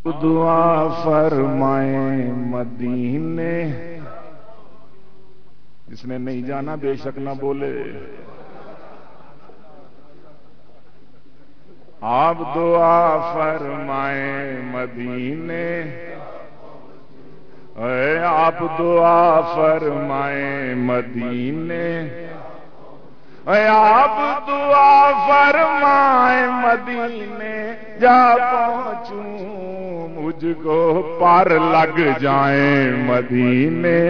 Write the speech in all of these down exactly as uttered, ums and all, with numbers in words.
دعا فرمائیں مدینے. جس نے نہیں جانا بے شک نہ بولے. آپ دعا فرمائیں مدینے. اے آپ دعا فرمائیں مدینے. اے آپ دعا فرمائیں مدینے. جا پہنچوں مجھ کو پر لگ جائیں مدینے.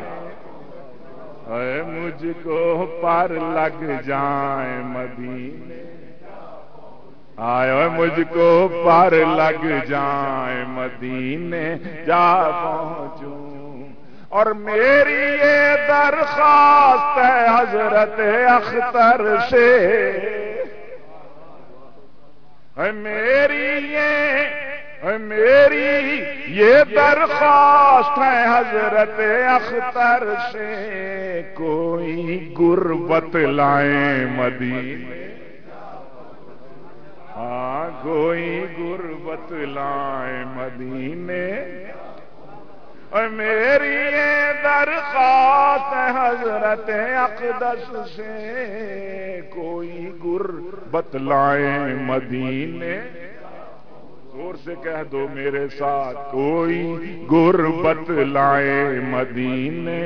اے مجھ کو پر لگ جائیں مدینے. آئے مجھ کو پر لگ جائیں مدینے. جا پہنچوں اور میری یہ درخواست ہے حضرت اختر سے. میری یہ میری یہ درخواست ہے حضرت اختر سے. کوئی غربت لائیں مدینے. ہاں کوئی غربت لائیں مدینے. اور میری یہ درخواست ہے حضرت اقدس سے. کوئی غربت لائیں مدینے. زور سے کہہ دو میرے ساتھ. کوئی غربت لائیں مدینے.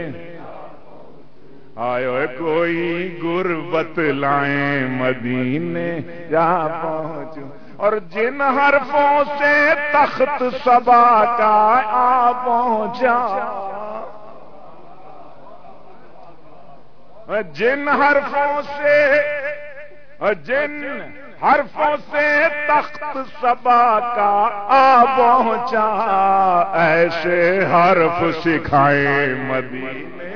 آئے کوئی غربت لائیں مدینے. جا پہنچوں اور جن حرفوں سے تخت سبا کا آ پہنچا. جن حرفوں سے جن حرفوں سے تخت سبا کا آ پہنچا. ایسے حرف سکھائیں مدینے.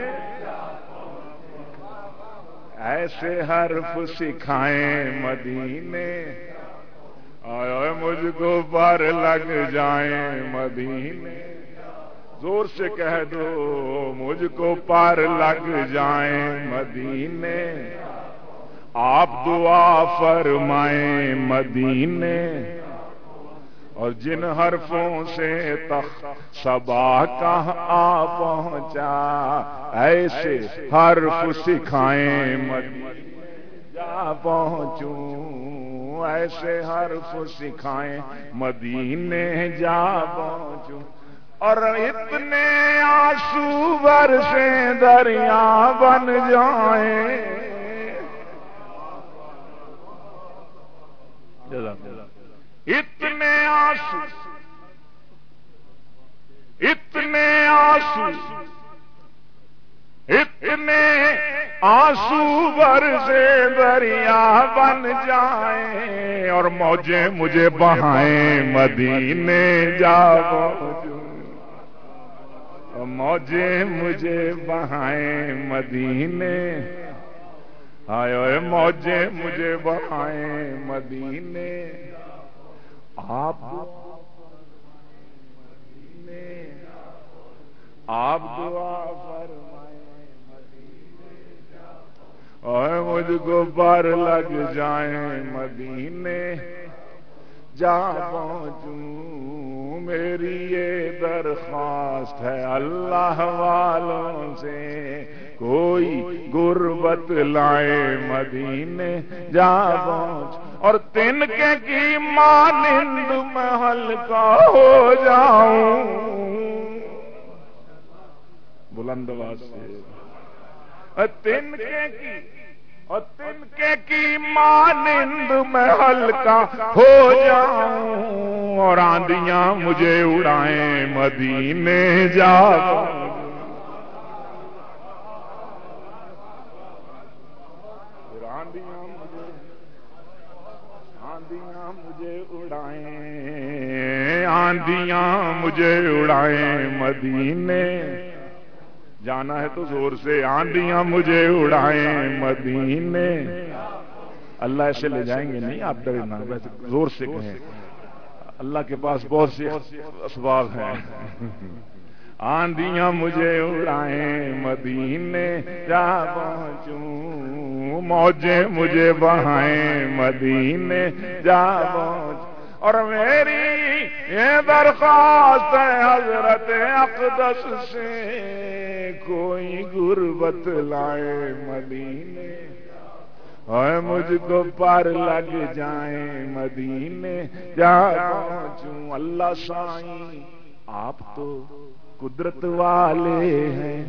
ایسے حرف سکھائیں مدینے. آئے مجھ کو پر لگ جائیں مدینے. زور سے کہہ دو مجھ کو پر لگ جائیں مدینے. آپ دعا فرمائیں مدینے. اور جن حرفوں سے تخت سبا کا آ پہنچا. ایسے حرف سکھائیں مدینے. جا پہنچوں ایسے حرف سکھائیں مدینے. جا پہنچوں اور اتنے آنسو برسے دریا بن جائیں. اتنے آنسو اتنے آنسو اتنے آنسو برسے دریا بن جائیں. اور موجیں مجھے بہائیں مدینے. جا پہنچوں موجیں مجھے بہائیں مدینے. آئے موجیں مجھے بہائیں مدینے. آپ آپ دعا فرمائیں مدینے. اور مجھ کو پر لگ جائیں مدینے. جا پہنچوں میری یہ درخواست ہے اللہ والوں سے. کوئی غربت لائے مدینے. جا پہنچ اور تنکے کی مانند میں ہلکا ہو جاؤں. بلند آواز سے. تنکے کی اور تنکے کی مانند میں ہلکا ہو جاؤں. اور آندیاں مجھے اڑائیں مدینے. جا آندیاں مجھے اڑائیں. آندیاں مجھے اڑائیں مدینے. جانا ہے تو زور سے. آندیاں مجھے اڑائیں مدینے. اللہ ایسے لے جائیں گے نہیں. آپ ڈرے نہ. ویسے زور سے کہیں. اللہ کے پاس بہت سے اسباب ہیں. آندیاں مجھے اڑائیں مدینے. جا پہنچوں موجیں مجھے بہائیں مدینے. جا پہنچ اور میری یہ درخواست ہے حضرت اقدس سے کوئی غربت لائے مدینے اور مجھ کو پر لگ جائیں مدینے جا پہنچوں. اللہ سائیں آپ تو قدرت والے ہیں.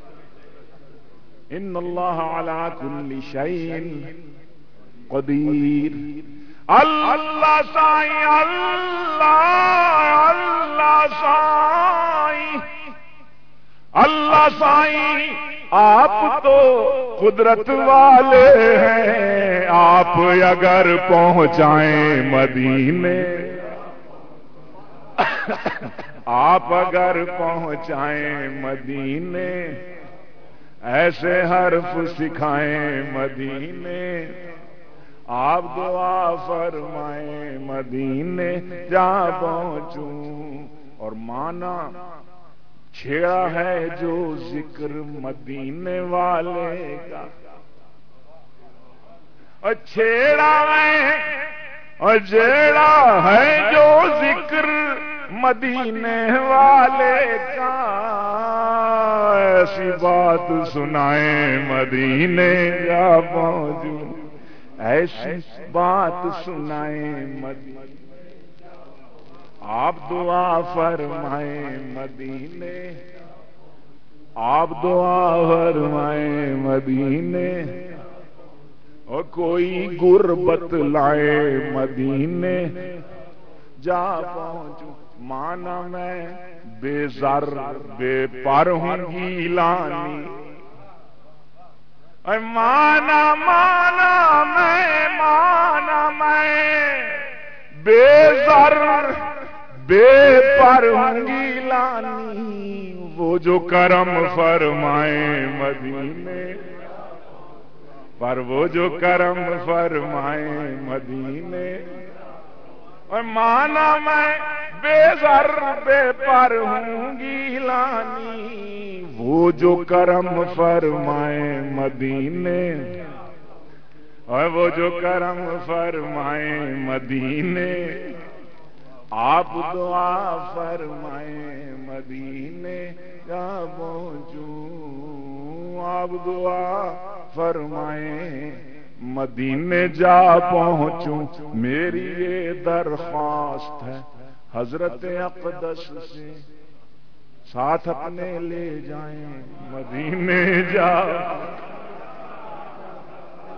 ان اللہ علی کل شیء قدیر. اللہ سائیں اللہ اللہ سائیں اللہ سائیں آپ تو قدرت والے ہیں. آپ اگر پہنچائیں مدینے آپ اگر پہنچائیں مدینے ایسے حرف سکھائیں مدینے آپ دعا فرمائیں مدینے جا پہنچوں. اور مانا چھیڑا ہے جو ذکر مدینے والے کا اور چھیڑا ہے اور جیڑا ہے جو ذکر مدینے والے کا ایسی بات سنائیں مدینے جا پہنچوں. ایسی بات سنائیں مدینے آپ دعا فرمائیں مدینے آپ دعا فرمائیں مدینے اور کوئی غربت لائے مدینے جا پہنچوں. مانا میں بے زر بے پر ہوں گیلانی مانا مانا میں مانا میں بے زر بے پر ہوں گیلانی وہ جو کرم فرمائیں مدینے پر وہ جو کرم فرمائیں مدینے اور مانا میں بے زر بے پر ہوں گیلانی وہ جو کرم فرمائیں مدینے اور وہ جو کرم فرمائیں مدینے آپ دعا فرمائیں مدینے جا پہنچوں. آپ دعا فرمائیں مدینے جا پہنچوں. میری یہ درخواست ہے حضرت اقدس سے ساتھ اپنے لے جائیں مدینے جا